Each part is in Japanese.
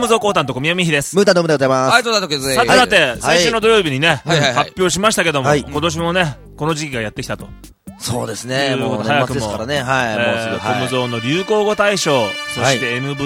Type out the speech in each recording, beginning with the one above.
ムゾーコータンと小宮美妃です。 ムータンドームでございます。 はい、とだとけず。 さて、先週の土曜日にね、発表しましたけども、 はい今年もね、この時期がやってきたと。 そうですね、もう早くも年末ですからね、はい、もうすぐ、 コムゾーの流行語大賞、そして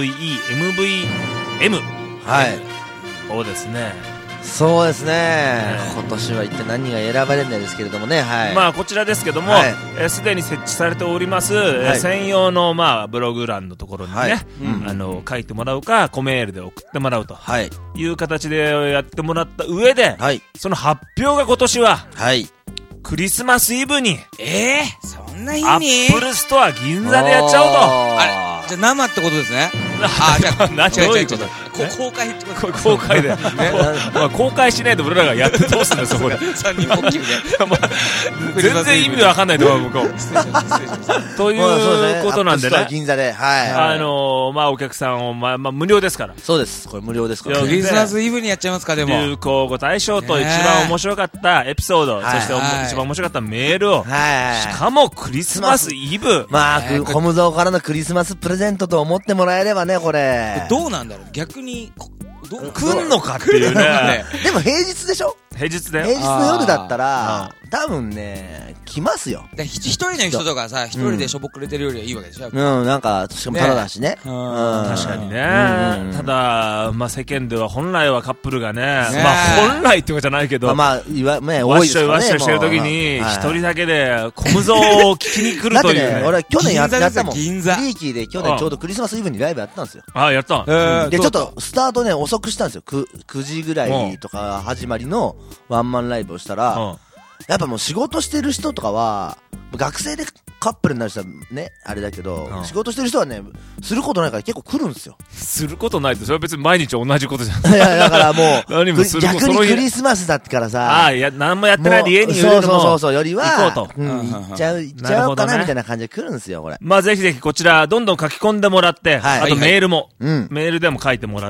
MVE、MVM をですね、 そうですね、今年は一体何が選ばれるんですけれどもね、はい、 まあこちらですけども、すでに設置されております、専用のまあブログ欄のところにね、書いてもらうか、コメールで送ってもらうという形でやってもらった上で、その発表が今年は、クリスマスイブに、 そんな日アにップルストア銀座でやっちゃおうと。 あれ、じゃあ生ってことですね。あ、じゃあ、 どういうこと？ 公開ってことです公開で。まあ公開しないと俺らがやってどうすんだよ、そこで。 三人ポッキリで。 全然意味わかんないと思う、向こう。ということなんでね。 銀座で、 まあお客さんを、まあ無料ですから。 そうです。これ無料ですから。 クリスマスイブにやっちゃいますか、でも。 流行語大賞と一番面白かったエピソード、そして一番面白かったメールを、しかもクリスマスイブ。 まあ、コムゾーからのクリスマスプレゼントと思ってもらえればね、これ。 どうなんだろう、逆に。 来んのかっていうね。 でも平日でしょ？ 平日だよ。 平日の夜だったら、多分ね、来ますよ。 一人の人とかさ、一人でしょぼくれてるよりはいいわけでしょ。 なんか、しかもタダだしね。 確かにね。ただ、まあ世間では本来はカップルがね、まあ本来ってことじゃないけど、 まあ、多いですよね。 ワッショイしてる時に、一人だけでコムゾーを聞きに来るという。 だってね、俺去年やったもん。 銀座。 リーキーで去年ちょうどクリスマスイブにライブやったんですよ。 あ、やった。 で、ちょっとスタートね、遅くしたんですよ。9時ぐらいとか始まりのワンマンライブをしたら、やっぱもう仕事してる人とかは、学生でカップルになる人はね、あれだけど、仕事してる人はね、することないから結構来るんですよ。 することないって、それは別に毎日同じことじゃん。 いや、だからもう、 逆にクリスマスだってからさ、 何もやってないで家にいるのそう、よりは、 行こうと。 行っちゃおうかなみたいな感じで来るんですよ、これ。 まあぜひぜひこちら、どんどん書き込んでもらって、あとメールも、メールでも書いてもらって、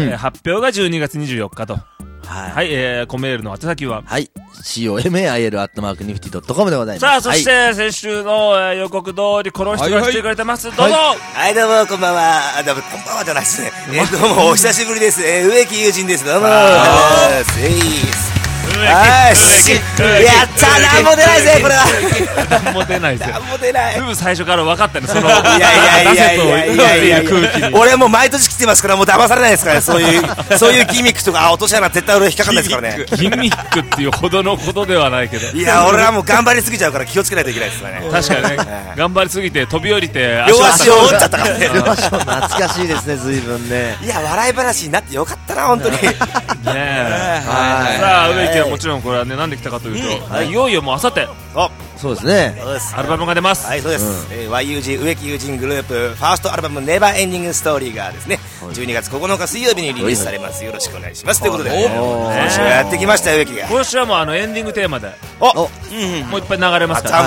発表が12月24日と。はい、コメールの宛先は comail@nifty.com でございます。 さあ、そして先週の予告通りこの人が来てくれてます。どうぞ。 はい、どうも、こんばんは。こんばんはじゃないですね。どうも、お久しぶりです。植木友人です。どうも。やったー、なんも出ないぜ、これは。 なんも出ないぜ。 なんも出ない。 すぐ最初から分かったね、その、 いや空気に。俺も毎年来てますから、もう騙されないですからね、そういうギミックとか、落とし穴絶対俺引っかかんないですからね。 ギミックっていうほどのことではないけど。 いや、俺はもう頑張りすぎちゃうから気をつけないといけないですからね。 確かにね、頑張りすぎて飛び降りて、 両足を折っちゃったからね。 懐かしいですね、随分ね。 いや、笑い話になってよかったな、本当に。ねえ。さあ、植木はもちろんこれはね、なんで来たかというと、いよいよもうあさって、 そうですね、 アルバムが出ます。 はい、そうです。YUG 植木友人グループファーストアルバムネバーエンディングストーリーがですね、12月9日水曜日にリリースされます。よろしくお願いします。ということで、今週はやってきました植木が。 今週はもうエンディングテーマで、もういっぱい流れますから。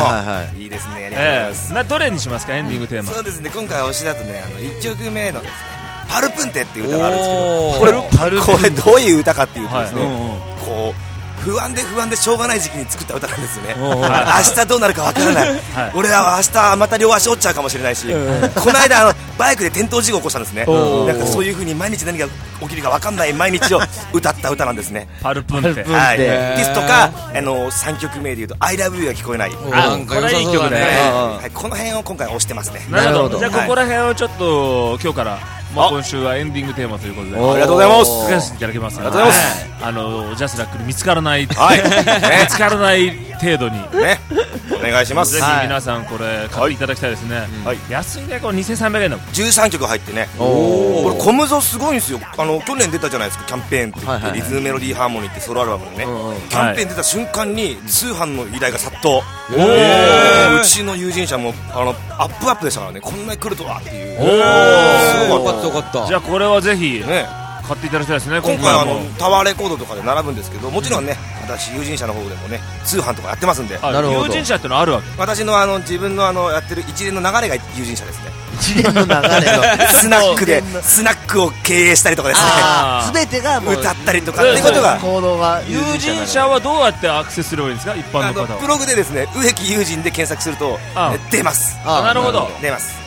いいですね。ありがとうございます。 どれにしますか、エンディングテーマ。 そうですね、今回推しだとね、1曲目のですね、パルプンテっていう歌があるんですけど、これどういう歌かっていうとですね、こう不安でしょうがない時期に作った歌なんですよね。明日どうなるかわからない。俺は明日また両足折っちゃうかもしれないし、この間バイクで転倒事故を起こしたんですね。なんかそういう風に毎日何が起きるかわかんない毎日を歌った歌なんですね。 パルプンテ。 はい。ですとか3曲目で言うと I Love You が聞こえない。 これはいい曲だね。 この辺を今回推してますね。 なるほど。じゃあここら辺をちょっと今日から。今週はエンディングテーマということで、 ありがとうございます。 おやすいただけます。 ありがとうございます。ジャスラックに見つからない、見つからない程度にね、お願いします。 ぜひ皆さんこれ買っていただきたいですね。安いね、これ2300円の 13曲入ってね。これコムゾすごいんですよ。去年出たじゃないですか、キャンペーンって言ってリズムメロディーハーモニーってソロアルバムのね、キャンペーン出た瞬間に通販の依頼が殺到。うちの友人者もアップでしたからね、こんなに来るとはっていう。 すごかったよかった。 じゃあこれはぜひ買っていただきたいですね。 今回タワーレコードとかで並ぶんですけど、もちろんね、私友人社の方でもね通販とかやってますんで。 友人社ってのあるわけ。 私の自分のやってる一連の流れが友人社ですね。 一連の流れのスナックを経営したりとかですね、 全てがもう歌ったりとかっていうことが。 行動が友人社はどうやってアクセスすればいいんですか、一般の方は。 ブログでですね、植木友人で検索すると出ます。 なるほど、 出ます。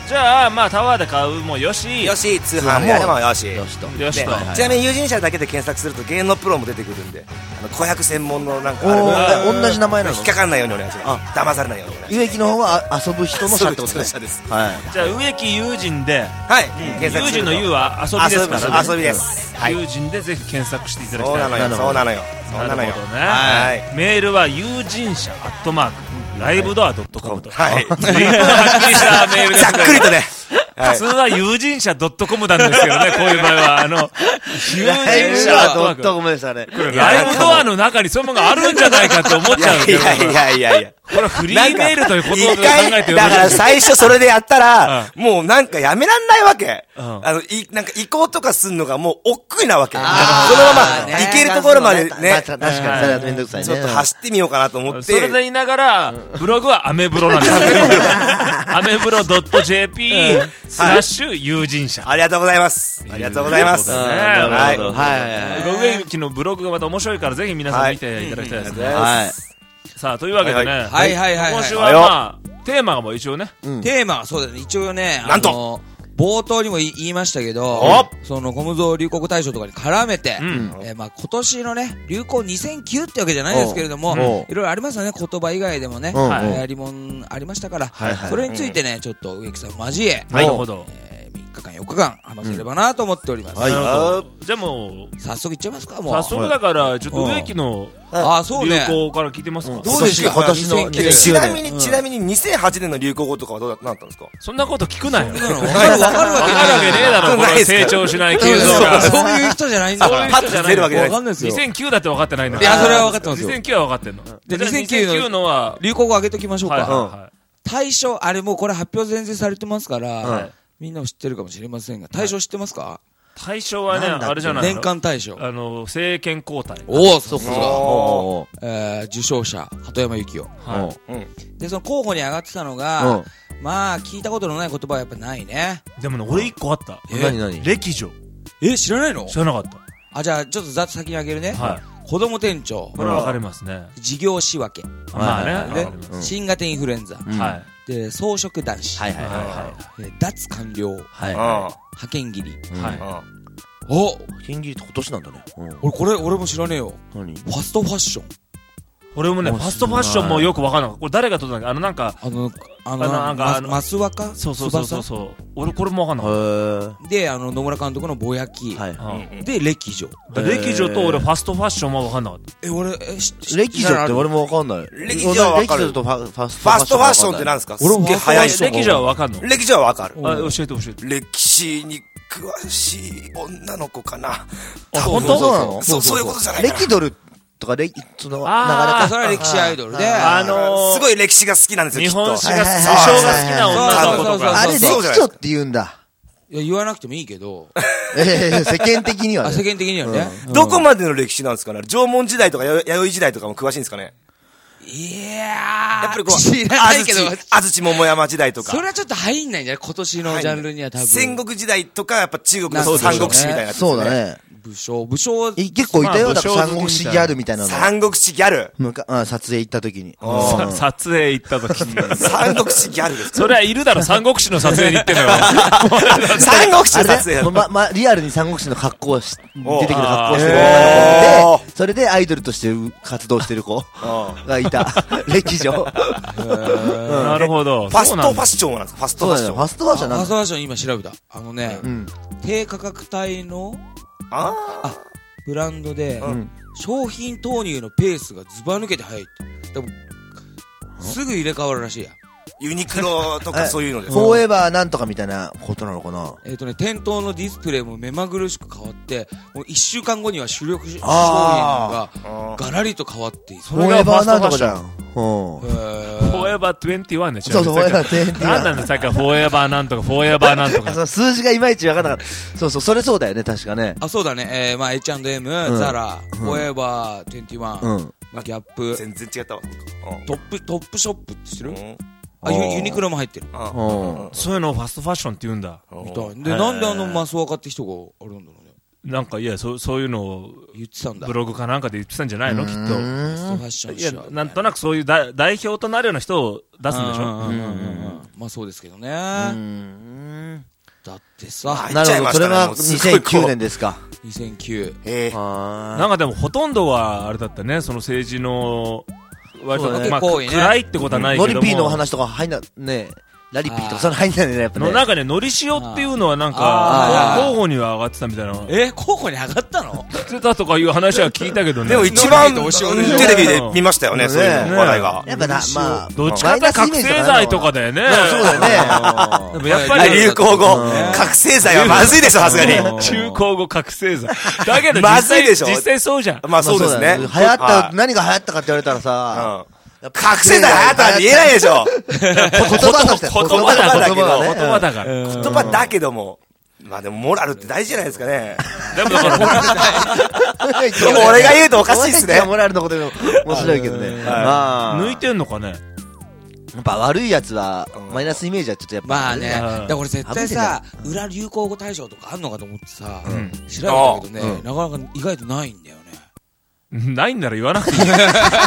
じゃあまあタワーで買うもよし、 通販でやればよしとちなみに友人社だけで検索すると芸能プロも出てくるんで、子役専門のなんかあれ同じ名前なの？ 引っかかんないようにお願いします。騙されないようにお願いします。 植木の方は遊ぶ人の社ってことですね。 じゃあ植木友人で、友人の友は遊びですからね。 遊びです。 友人でぜひ検索していただきたい。 そうなのよ。 メールは友人社@livdoor.com と。 はい。 随分はっきりしたメールです。 ざっくりとね。 普通は友人社 .com なんですけどね、こういう場合は。友人社 .com でしたね。 ライブドアの中にそういうものがあるんじゃないかって思っちゃうんですけど。 いや。 これはフリーメールということで考えてよろしいですか？ だから最初それでやったら、もうなんかやめらんないわけ。なんか移行とかすんのがもう億劫なわけ。そのまま行けるところまでね。 確かに、それはめんどくさいね。 ちょっと走ってみようかなと思って。 それで言いながら、ブログはアメブロなんですよ。アメブロ .jp 友人社。 ありがとうございます。ありがとうございます。 はい。植木のブログがまた面白いからぜひ皆さん見ていただきたいですね。はい。さあ、というわけでね。今週はまあ、テーマがもう一応ね。 テーマはそうですね。一応ね、 なんと冒頭にも言いましたけど、そのゴムゾウ流行語大賞とかに絡めて、まあ今年のね、流行2009ってわけじゃないですけれども、いろいろありますよね、言葉以外でもね、流行りもんありましたから、それについてね、ちょっと植木さん交え、 なるほど。 3日間4日間話せればなと思っております。 じゃあもう、 早速いっちゃいますか、もう。 早速だから、ちょっと植木の流行から聞いてますか？ どうですか今年のちなみに2008年の流行語とかはどうなったんですか？ そんなこと聞くなよ。 わかるわけねえだろ、これ成長しない急増が。 そういう人じゃないんだから。 パッと出るわけじゃない。 わかんないですよ。 2009だって分かってないんだ。 いや、それは分かってますよ。 2009は分かってんの。 で、2009のは、流行語上げときましょうか。大賞、あれもうこれ発表全然されてますから、みんなも知ってるかもしれませんが、大賞知ってますか？ 大賞はね、あれじゃないの？ 年間大賞。 政権交代。 おお、そうか。受賞者、鳩山由紀夫。で、その候補に上がってたのが、まあ、聞いたことのない言葉はやっぱないね。 でもね、俺一個あった。 何歴女。 知らないの？ 知らなかった。 あ、じゃあ、ちょっとざっと先にあげるね。子供店長。 これはわかりますね。 事業仕分け。 まあね。 新型インフルエンザ。で、草食男子。脱官僚。派遣切り。 お、派遣切りって今年なんだね。 俺も知らねえよ。 何？ ファストファッション。 俺もね、ファストファッションもよくわかんない。これ誰が撮ったんだっけ？なんか、 マスワカ？ そう。俺これもわかんない。 で、野村監督のぼやき。で、歴女。 歴女と俺ファストファッションもわかんなかった。 歴女って俺もわかんない。 歴女はわかる。ファストファッションって何ですか？ 俺も早い。 歴女はわかんの？ 歴女はわかる。 教えて。 歴史に詳しい女の子かな。 本当そうなの？ そういうことじゃないかな。 歴ドルとか、その、流れか。それは歴史アイドルで。 すごい歴史が好きなんですよ、 日本史が、武将が好きな女の子とか。 あれ、歴女って言うんだ。 いや、言わなくてもいいけど。 世間的にはね。 世間的にはね。 どこまでの歴史なんですかね？縄文時代とか弥生時代とかも詳しいんですかね？ いややっぱりこう、 知らないけど、 安土桃山時代とか。 それはちょっと入んないんじゃない？今年のジャンルには多分。 戦国時代とか、やっぱ中国の三国志みたいな。 そうだね。 武将。 結構いたよ。だから三国志ギャルみたいなの。 三国志ギャル。 撮影行った時に。 撮影行った時に。 三国志ギャルですか？ それはいるだろ、三国志の撮影に行ってんのよ。 三国志の撮影リアルに三国志の格好を出てくる格好をしてる女の子で、それでアイドルとして活動してる子がいた。歴女。 なるほど。 ファストファッションなんですか？ファストファッション。 ファストファッションなんだ。 ファストファッション今調べた。低価格帯のブランドで、商品投入のペースがずば抜けて速いって。すぐ入れ替わるらしいや。 ユニクロとかそういうのです。 フォーエバーなんとかみたいなことなのかな？ 店頭のディスプレイも目まぐるしく変わって、もう1週間後には主力商品がガラリと変わっている。 フォーエバーなんとかじゃん。 フォーエバー21でしょ？ そう、フォーエバー21。 なんなんださっきはフォーエバーなんとか、フォーエバーなんとか。 数字がいまいちわかんなかった。そう、それそうだよね、確かね。 そうだね。まあ、H&M、ザラ、フォーエバー21、ギャップ。 全然違ったわ。 トップショップって知ってる？ユニクロも入ってる。 そういうのをファストファッションって言うんだ。 みたい。で、なんでマスワカって人があるんだろうね。 なんかいやそういうのを言ってたんだ。 ブログかなんかで言ってたんじゃないのきっと。 ファッションいやなんとなくそういう代表となるような人を出すんでしょ。 まあそうですけどね。だってさ、 なるほど、それが2009年ですか。 2009。 なんかでもほとんどはあれだったね、その政治の割とまあ暗いってことはないけども。 ノリピーのお話とか入んなね。ラリピーとかその入んないねやっぱね。 なんかねのりしおっていうのはなんか候補には上がってたみたいな。 候補に上がったの？ してたとかいう話は聞いたけどね。 でも一番テレビで見ましたよね、そういう話題が。 やっぱまあどっちかって覚醒剤とかだよね。 そうだよね。 でもやっぱり流行語覚醒剤はまずいでしょ、さすがに。 流行語覚醒剤。だけどまずいでしょ。 実際そうじゃん。 まあそうですね。 流行った何が流行ったかって言われたらさ。 覚醒剤流行ったなんて言えないでしょ。 言葉として言葉だから。 言葉だけども。まあでもモラルって大事じゃないですかね。 でもだからでも俺が言うとおかしいっすね。 モラルのことでも面白いけどね。 抜いてんのかね。 やっぱ悪いやつはマイナスイメージはちょっとやっぱまあね。だから俺絶対さ、裏流行語大賞とかあんのかと思ってさ、調べたけどね、なかなか意外とないんだよね。 ないんなら言わなくていい。お前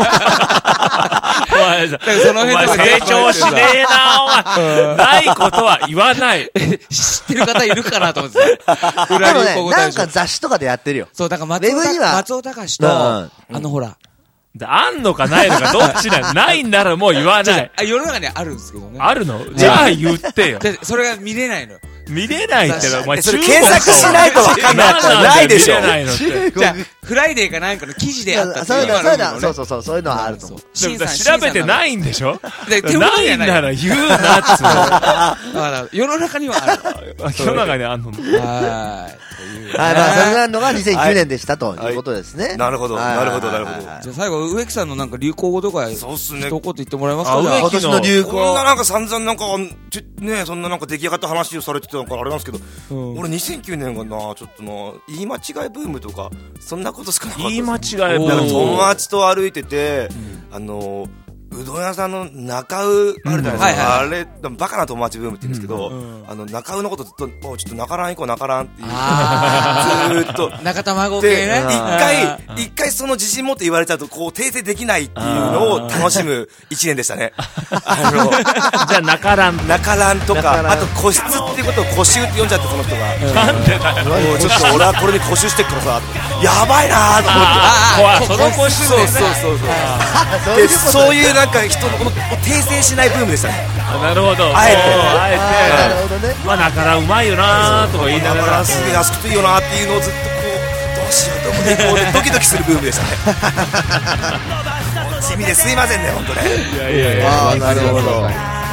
その辺成長しねえな、お前。ないことは言わない。 知ってる方いるかなと思って。裏流行語大賞。 なんか雑誌とかでやってるよ。 そう、だから松尾隆と、ほら。 あんのかないのかどっちだよ。ないんならもう言わない。 世の中にあるんですけどね。 あるの？じゃあ言ってよ。 それが見れないの。 見れないってのは、お前それ検索しないと分かんないやつはないでしょ。 見れないのって。 じゃあ、フライデーかなんかの記事であったってそういうのはあると思う。 調べてないんでしょ？ ないんなら言うなっつうの。世の中にはある。 世の中にあんの。 はい。まあ、それなのが2009年でしたということですね。 なるほど、なるほど、なるほど。 じゃあ最後、植木さんのなんか流行語とか、 そうっすね。 一言言ってもらえますか？ 今年の流行。 こんななんか散々なんか、ね、そんななんか出来上がった話をされてたからあれなんですけど、俺2009年がな、ちょっとな、言い間違いブームとか、そんなことしかなかった。 言い間違いブーム。 友達と歩いてて、うどん屋さんの中尾あるじゃないですか。あれ、バカな友達ブームって言うんですけど、中尾のことずっと、ちょっと中蘭行こう、中蘭っていう。ずーっと。 中卵系ね。 一回その自信持って言われちゃうと、こう、訂正できないっていうのを楽しむ一年でしたね。 じゃあ中蘭とか、あと個室っていうことを個集って呼んじゃって、その人が。 なんでだよ。 ちょっと俺はこれに個集してっからさ、やばいなーと思って。 その個集そう。そういうなんか人の訂正しないブームでしたね。 なるほど。あえて。まあ中蘭うまいよなーとか言いながら。 すげえ安くていいよなーっていうのをずっとこう、どうしようと思ってドキドキするブームでしたね。地味ですいませんね、本当ね。 いや。 なるほど。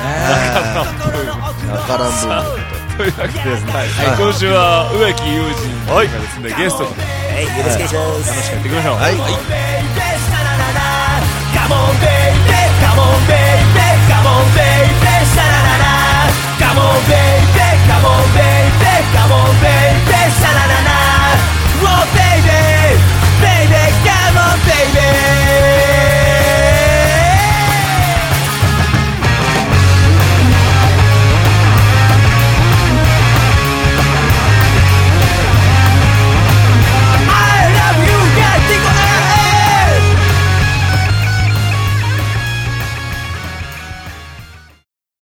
中蘭ブーム。というわけでですね、今週は植木友人がですね、ゲストでよろしくお願いします。 楽しくやっていきましょう。 はい。 Come on, baby.